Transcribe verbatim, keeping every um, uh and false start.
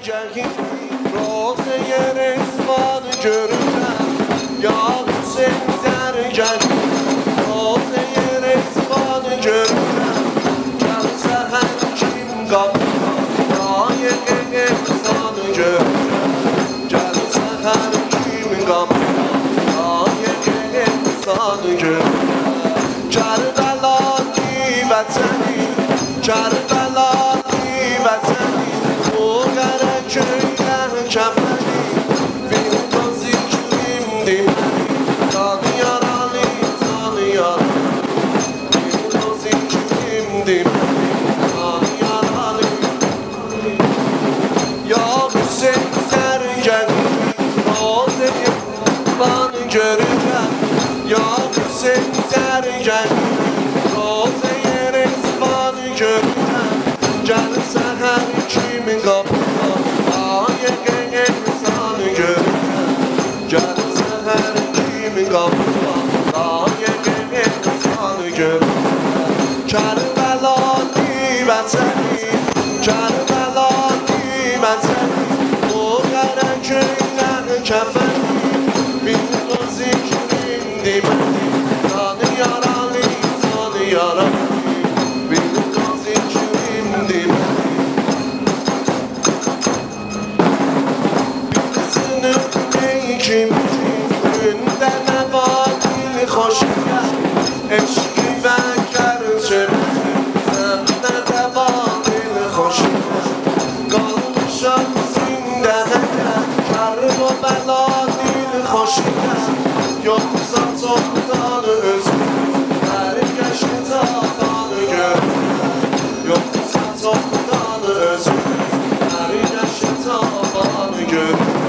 جهی روزه رزوان جرم یا حسین در جهی روزه رزوان جرم کم سهر چیم گام رایق انسان جرم جل سهر چیم گام رایق انسان جرم کربلایی وطنی کربلایی وطنی او گرچه کفنی بین تازی کلیم دیمنی دانیارالی دانیارالی بین تازی کلیم دیمنی دانیارالی یا حسین سرگنی روزه بان جرگن یا حسین سرگنی روزه رزوان جرگن جل سهر چی میگم آیه انسان جرگن جل سهر چی میگم آیه انسان جرگن کربلایی وطنی کربلایی وطنی او گرچه نه کفنی بین روزی کلیم دیمنی دانیارالی دانیارالی بین روزی کلیم دیمنی بین سنف نیکیم günde ne vakil hoşgah eşki ve gerçek sende de vakil hoşgah kalmışam zindene kar bu bela dil hoşgah yoksa çoktan özgür her geçti tafanı gör yoksa çoktan özgür her geçti tafanı gör